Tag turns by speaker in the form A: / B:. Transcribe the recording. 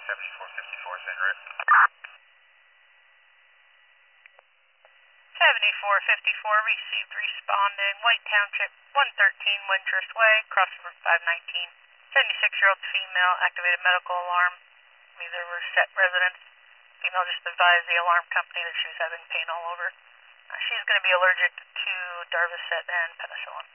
A: 7454, St. Rick. 7454, received, responding. White Township, 113 Wintrust Way, cross Route 519. 76-year-old female, activated medical alarm. These are Reset residents. Female just advised the alarm company that she was having pain all over. She's going to be allergic to Darvocet and penicillin.